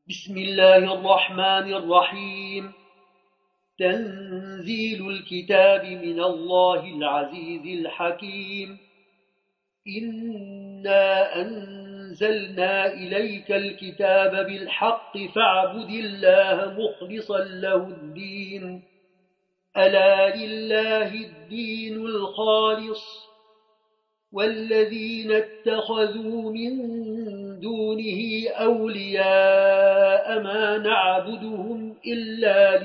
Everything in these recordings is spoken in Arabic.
بسم الله الرحمن الرحيم. تنزيل الكتاب من الله العزيز الحكيم. إنا أنزلنا إليك الكتاب بالحق فاعبد الله مخلصا له الدين. ألا لله الدين الخالص، والذين اتخذوا من دونه أولياء ما نعبدهم إلا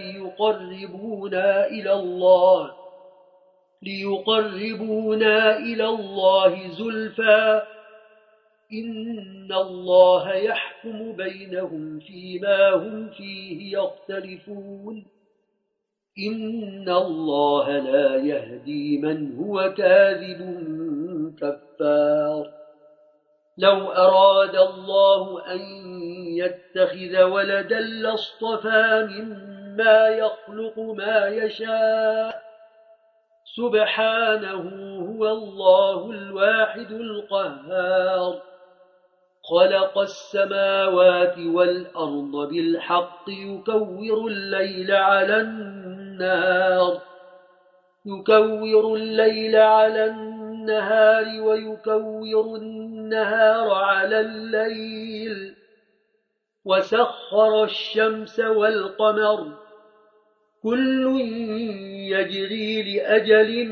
ليقربونا إلى الله زلفى. إن الله يحكم بينهم فيما هم فيه يختلفون. إن الله لا يهدي من هو كاذب كفار. لو أراد الله أن يتخذ ولدا لاصطفى مما يخلق ما يشاء. سبحانه، هو الله الواحد القهار. خلق السماوات والأرض بالحق يكور الليل على النهار ويكور النهار على الليل، وسخر الشمس والقمر كل يجري لأجل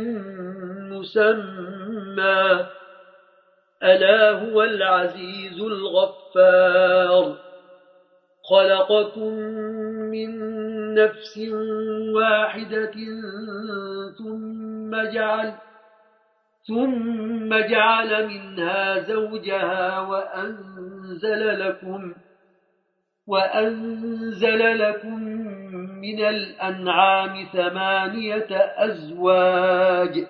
مسمى. ألا هو العزيز الغفار. خلقكم من نفس واحدة ثم جعل منها زوجها وأنزل لكم من الأنعام 8 أزواج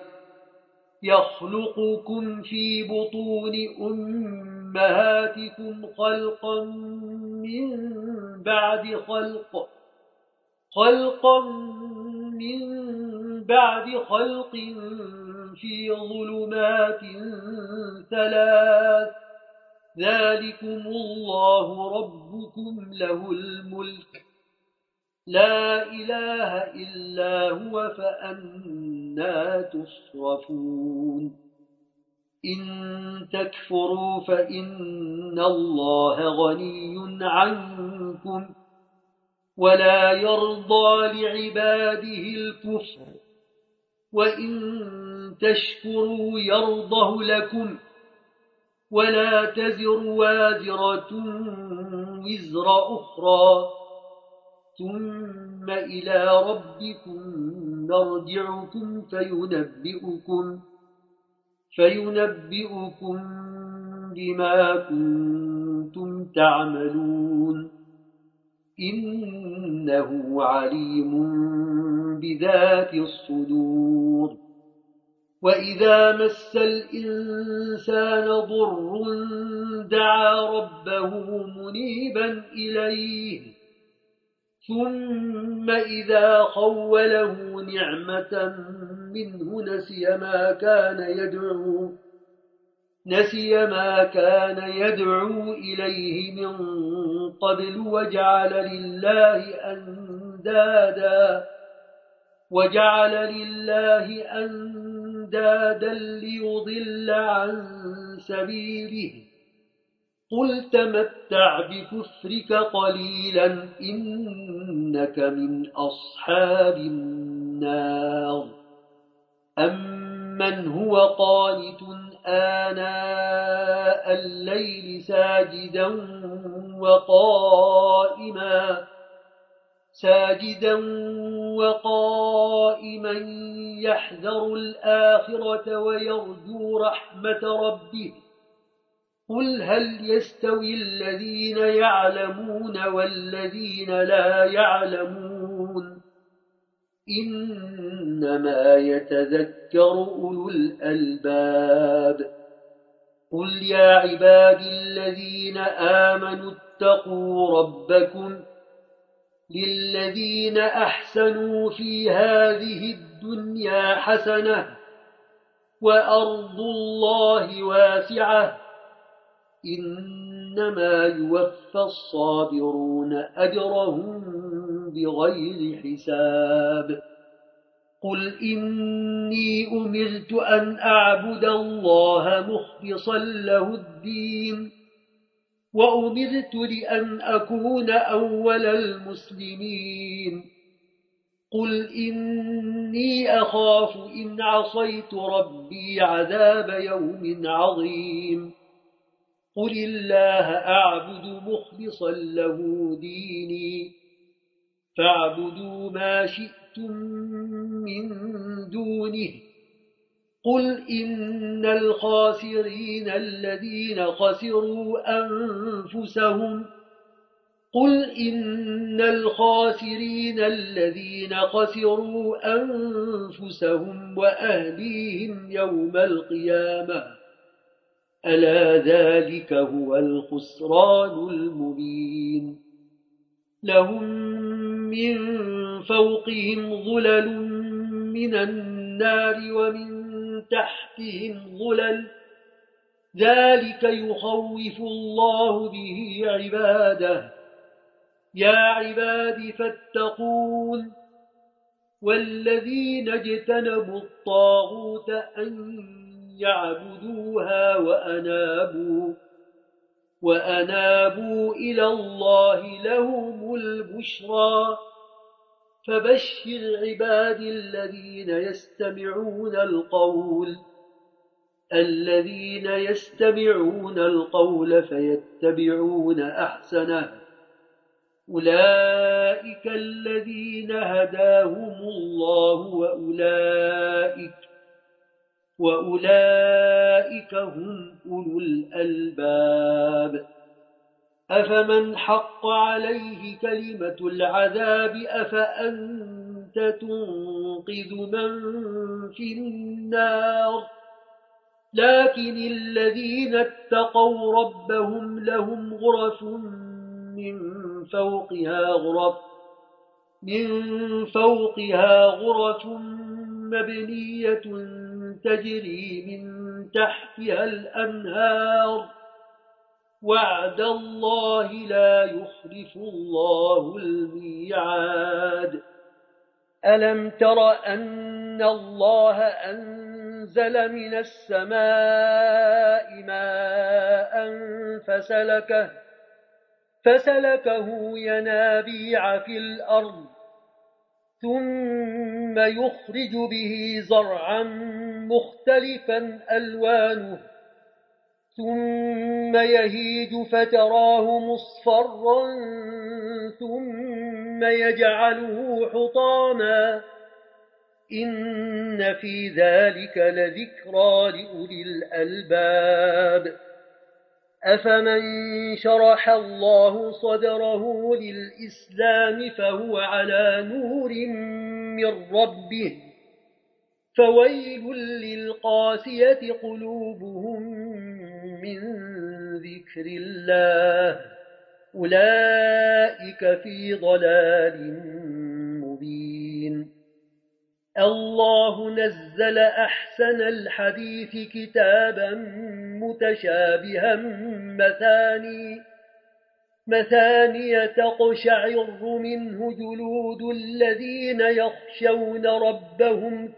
يخلقكم في بطون أمهاتكم خلقا من بعد خلق في ظلمات 3. ذلكم الله ربكم له الملك، لا إله إلا هو، فأنى تصرفون. إن تكفروا فإن الله غني عنكم ولا يرضى لعباده الكفر، وإن تشكروا يرضه لكم، ولا تزر وازرة وزر أخرى، ثم إلى ربكم نرجعكم فينبئكم بما كنتم تعملون. إنه عليم بذات الصدور. وإذا مس الإنسان ضر دعا ربه منيبا إليه، ثم إذا خوله نعمة منه نسي ما كان يدعو إليه من قبل وجعل لله أندادا ليضل عن سبيله. قل تمتع بكفرك قليلا إنك من أصحاب النار. أمن هو قانت آناء الليل ساجدا وقائما يحذر الآخرة ويرجو رحمة ربه. قل هل يستوي الذين يعلمون والذين لا يعلمون؟ إنما يتذكر أولو الألباب. قل يا عبادي الذين آمنوا اتقوا ربكم للذين أحسنوا في هذه الدنيا حسنة وأرض الله واسعة، إن إنما يوفى الصابرون أجرهم بغير حساب قل إني أمرت أن أعبد الله مخلصا له الدين وأمرت لأن أكون أول المسلمين قل إني أخاف إن عصيت ربي عذاب يوم عظيم قل الله أعبد مخلصا له ديني فاعبدوا ما شئتم من دونه قل إن الخاسرين الذين خسروا أنفسهم وأهليهم يوم القيامة ألا ذلك هو الخسران المبين لهم من فوقهم ظلل من النار ومن تحتهم ظلل ذلك يخوف الله به عباده يا عباد فاتقون والذين اجتنبوا الطاغوت أن يعبدوها وأنابوا إلى الله لهم البشرى فبشر عباد الذين يستمعون القول فيتبعون أحسنه أولئك الذين هداهم الله وأولئك هم أولو الألباب أفمن حق عليه كلمة العذاب أفأنت تنقذ من في النار لكن الذين اتقوا ربهم لهم غرف من فوقها غرف مبنية تجري من تحتها الأنهار وعد الله لا يخلف الله الميعاد ألم تر أن الله أنزل من السماء ماء فسلكه ينابيع في الأرض ثم يخرج به زرعا مختلفا ألوانه ثم يهيج فتراه مصفرا ثم يجعله حطاما إن في ذلك لذكرى لأولي الألباب أفمن شرح الله صدره للإسلام فهو على نور من ربه فويل للقاسية قلوبهم من ذكر الله أولئك في ضلال مبين الله نزل أحسن الحديث كتابا متشابها مثانية تقشعر منه جلود الذين يخشون ربهم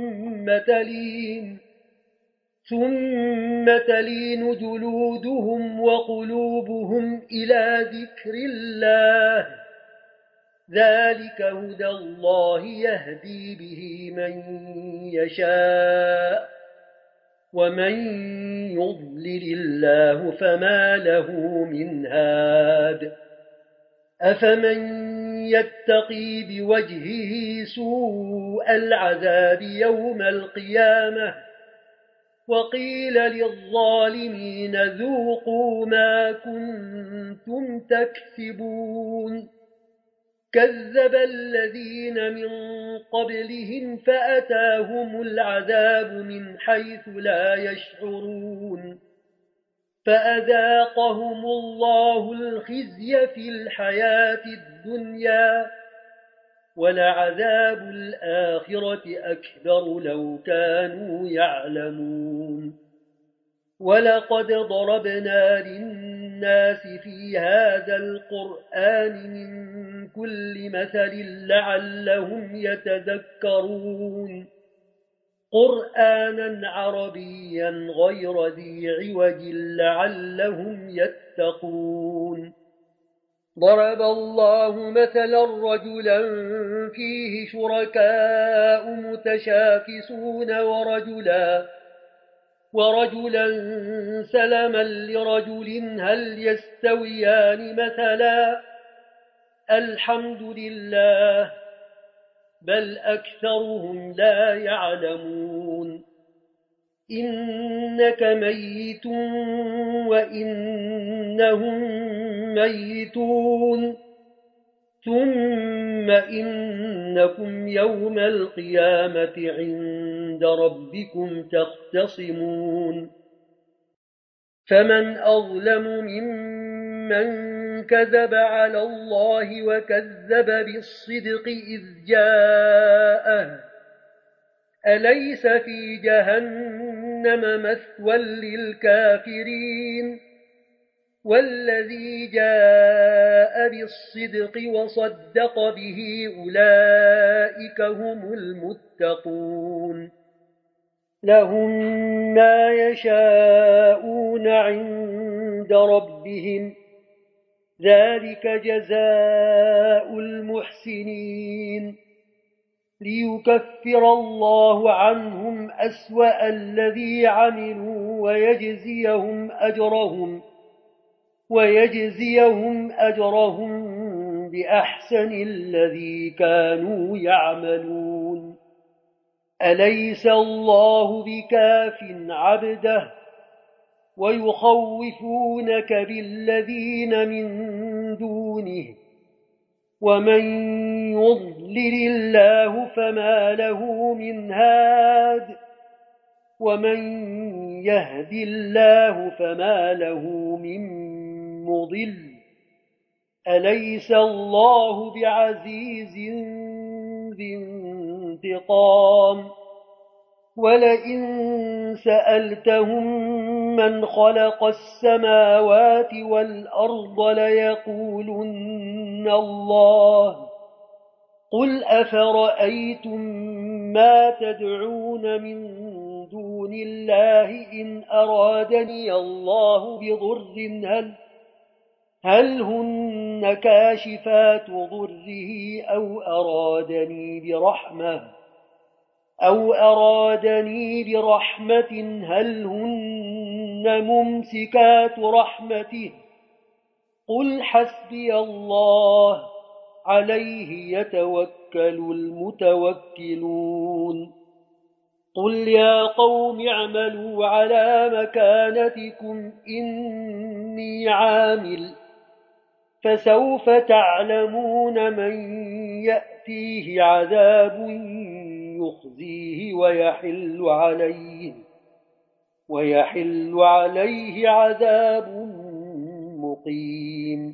ثم تلين جلودهم وقلوبهم إلى ذكر الله ذلك هدى الله يهدي به من يشاء ومن يضلل الله فما له من هاد أفمن يتقي بوجهه سوء العذاب يوم القيامة وقيل للظالمين ذوقوا ما كنتم تكسبون كذب الذين من قبلهم فأتاهم العذاب من حيث لا يشعرون فأذاقهم الله الخزي في الحياة الدنيا ولعذاب الآخرة أكبر لو كانوا يعلمون ولقد ضربنا للناس للناس في هذا القرآن من كل مثل لعلهم يتذكرون قرآنا عربيا غير ذي عوج لعلهم يتقون ضرب الله مثلا رجلا فيه شركاء متشاكسون ورجلا سلما لرجل هل يستويان مثلا الحمد لله بل أكثرهم لا يعلمون إنك ميت وإنهم ميتون ثم إنكم يوم القيامة عند ربكم تختصمون فمن أظلم ممن كذب على الله وكذب بالصدق إذ جاءه أليس في جهنم مثوى للكافرين والذي جاء بالصدق وصدق به أولئك هم المتقون لهم ما يشاءون عند ربهم ذلك جزاء المحسنين ليكفر الله عنهم أسوأ الذي عملوا ويجزيهم أجرهم بأحسن الذي كانوا يعملون أليس الله بكاف عبده ويخوفونك بالذين من دونه ومن يضلل الله فما له من هاد ومن يهد الله فما له من مضل أليس الله بعزيز ذي انتقام ولئن سألتهم من خلق السماوات والأرض ليقولن الله قل أفرأيتم ما تدعون من دون الله إن أرادني الله بضر هل هن كاشفات ضره أو أرادني برحمة هل هن ممسكات رحمته قل حسبي الله عليه يتوكل المتوكلون قل يا قوم اعملوا على مكانتكم إني عامل فسوف تعلمون من يأتيه عذاب يخزيه ويحل عليه عذاب مقيم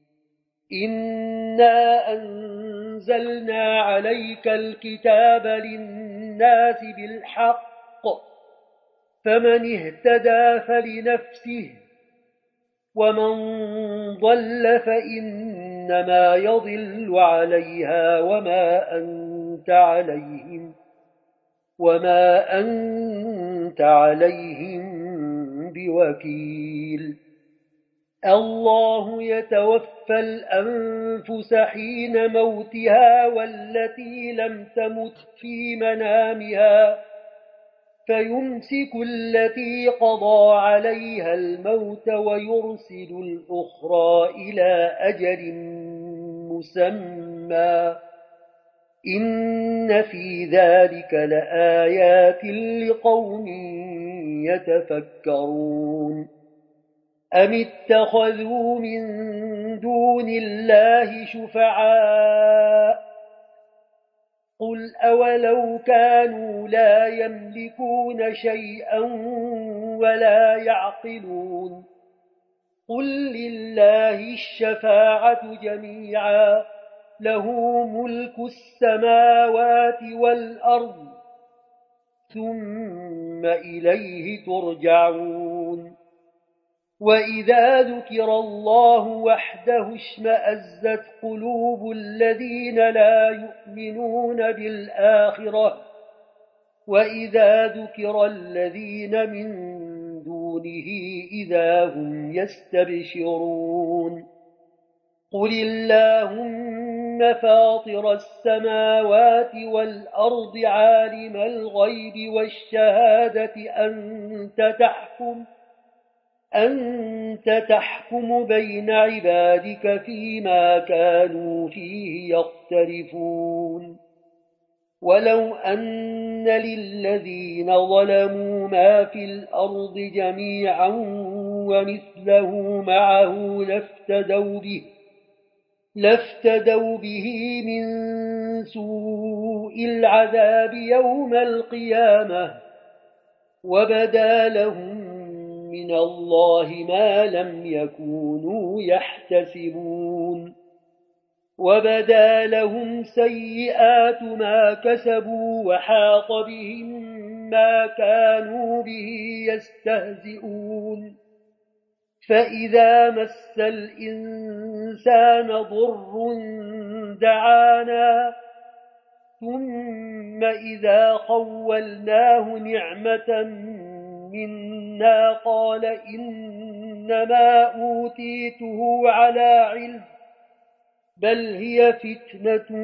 إنا أنزلنا عليك الكتاب للناس بالحق فمن اهتدى فلنفسه ومن ضل فإنما يضل عليها وما أنت عليهم بوكيل الله يتوفى الأنفس حين موتها والتي لم تمت في منامها فيمسك التي قضى عليها الموت ويرسل الأخرى إلى أجل مسمى إن في ذلك لآيات لقوم يتفكرون أم اتخذوا من دون الله شفعاء قل أولو كانوا لا يملكون شيئا ولا يعقلون قل لله الشفاعة جميعا له ملك السماوات والأرض ثم إليه ترجعون وإذا ذكر الله وحده اشمأزت قلوب الذين لا يؤمنون بالآخرة وإذا ذكر الذين من دونه إذا هم يستبشرون قل اللهم فاطر السماوات والأرض عالم الغيب والشهادة أنت تحكم بين عبادك فيما كانوا فيه يختلفون ولو أن للذين ظلموا ما في الأرض جميعا ومثله معه لافتدوا به من سوء العذاب يوم القيامة وبدا لهم من الله ما لم يكونوا يحتسبون وبدا لهم سيئات ما كسبوا وحاق بهم ما كانوا به يستهزئون فإذا مس الإنسان ضر دعانا ثم إذا خولناه نعمة منا قال إنما أوتيته على علم بل هي فتنة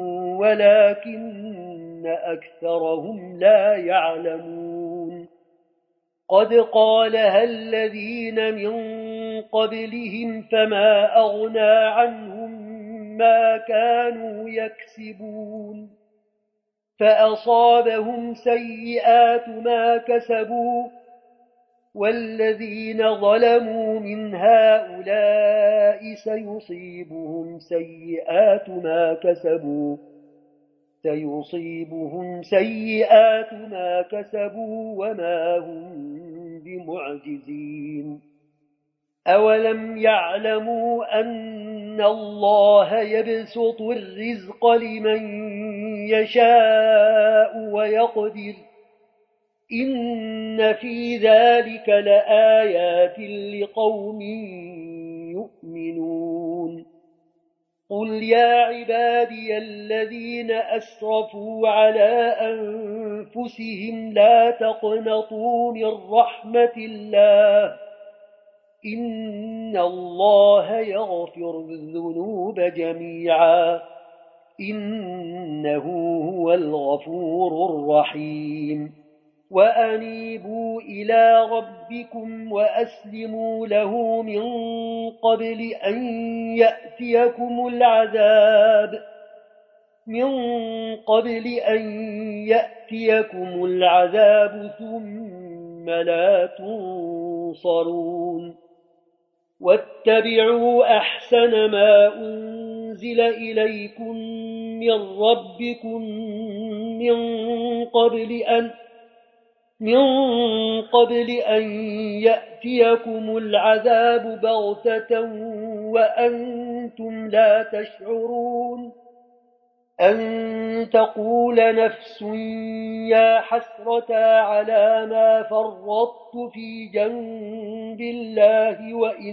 ولكن أكثرهم لا يعلمون قد قالها الذين من قبلهم فما أغنى عنهم ما كانوا يكسبون فأصابهم سيئات ما كسبوا والذين ظلموا من هؤلاء سيصيبهم سيئات ما كسبوا وما هم بمعجزين أولم يعلموا أن الله يبسط الرزق لمن يشاء ويقدر إن في ذلك لآيات لقوم يؤمنون قل يا عبادي الذين أسرفوا على أنفسهم لا تقنطوا من رحمة الله إن الله يغفر الذنوب جميعا إنه هو الغفور الرحيم وأنيبوا إلى ربكم وأسلموا له من قبل أن يأتيكم العذاب ثم لا تنصرون واتبعوا أحسن ما أنزل إليكم من ربكم من قبل أن يأتيكم العذاب بغتة وأنتم لا تشعرون أن تقول نفس يا حسرة على ما فرطت في جنب الله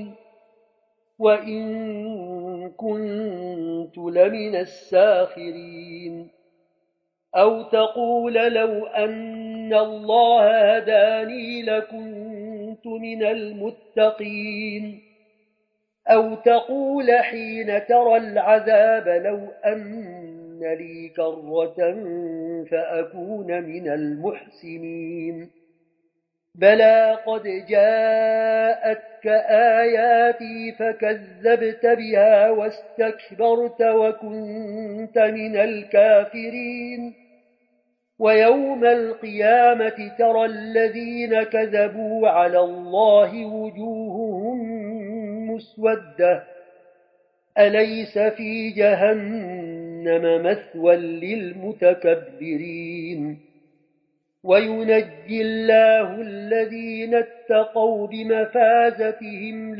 وإن كنت لمن الساخرين أو تقول لو أن الله هداني لكنت من المتقين أو تقول حين ترى العذاب لو أن لي كرة فأكون من المحسنين بلى قد جاءتك آياتي فكذبت بها واستكبرت وكنت من الكافرين ويوم القيامة ترى الذين كذبوا على الله وجوههم مسودة أليس في جهنم مثوى للمتكبرين وينجي الله الذين اتقوا بمفازتهم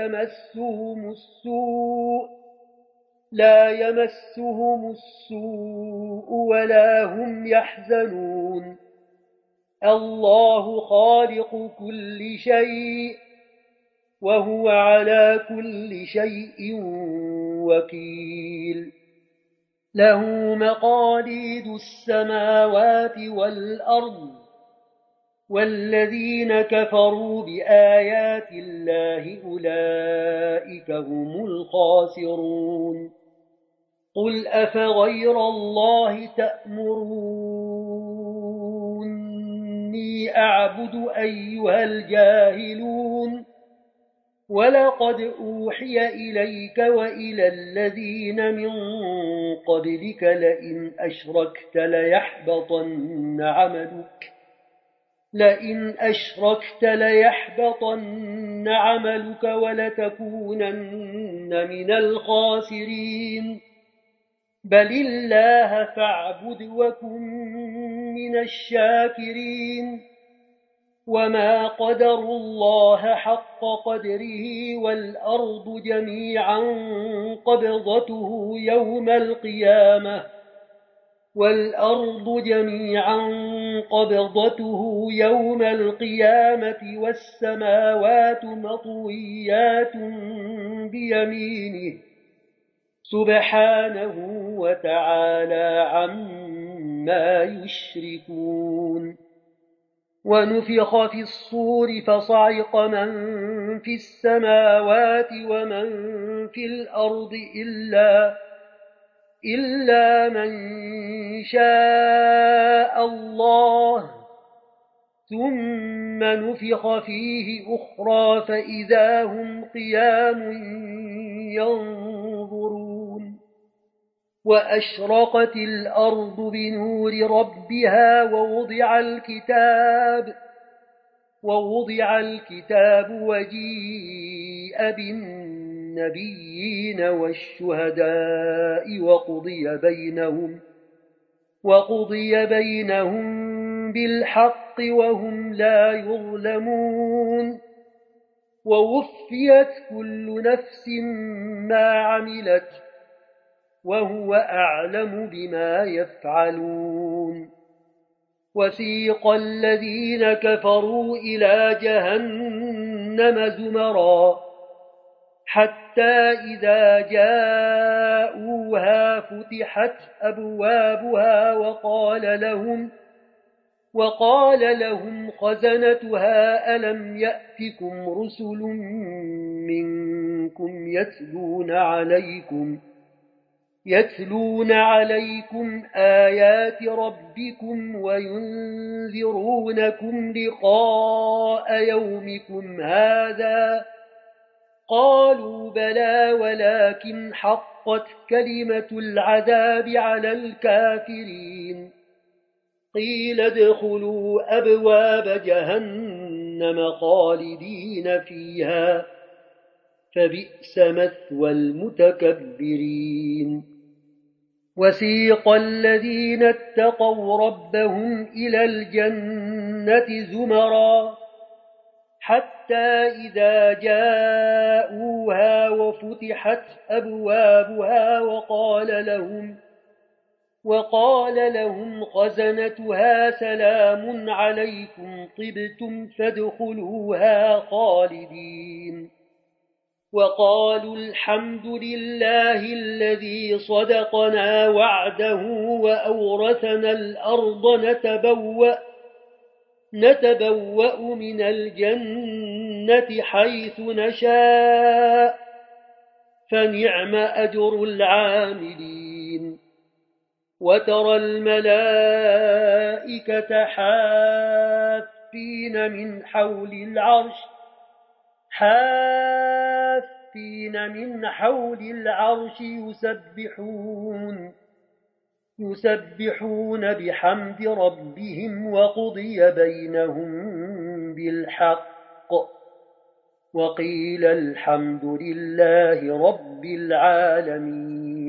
لا يمسهم السوء ولا هم يحزنون الله خالق كل شيء وهو على كل شيء وكيل له مقاليد السماوات والأرض والذين كفروا بآيات الله أولئك هم الخاسرون قل أفغير الله تأمروني أعبد أيها الجاهلون ولقد أوحي إليك وإلى الذين من قبلك لئن أشركت ليحبطن عملك ولتكونن من الخاسرين بل الله فاعبد وكن من الشاكرين وما قدروا الله حق قدره والأرض جميعا قبضته يوم القيامة والسماوات مطويات بيمينه سبحانه وتعالى عما يشركون ونفخ في الصور فصعق من في السماوات ومن في الأرض إلا من شاء الله ثم نفخ فيه أخرى فإذا هم قيام ينظرون وأشرقت الأرض بنور ربها ووضع الكتاب وجيء بالنبيين والشهداء وقضي بينهم بالحق وهم لا يظلمون ووفيت كل نفس ما عملت وهو أعلم بما يفعلون وسيق الذين كفروا إلى جهنم زمرا حتى إذا جاءوها فتحت أبوابها وقال لهم خزنتها ألم يأتكم رسل منكم يتلون عليكم آيات ربكم وينذرونكم لقاء يومكم هذا قالوا بلى ولكن حقت كلمة العذاب على الكافرين قيل ادخلوا أبواب جهنم خالدين فيها فبئس مثوى المتكبرين وسيق الذين اتقوا ربهم إلى الجنة زمرا حتى إذا جاءوها وفتحت أبوابها وقال لهم خزنتها سلام عليكم طبتم فادخلوها خالدين وقالوا الحمد لله الذي صدقنا وعده وأورثنا الأرض نتبوأ من الجنة حيث نشاء فنعم أجر العاملين وترى الملائكة حافين من حول العرش يسبحون بحمد ربهم وقضي بينهم بالحق وقيل الحمد لله رب العالمين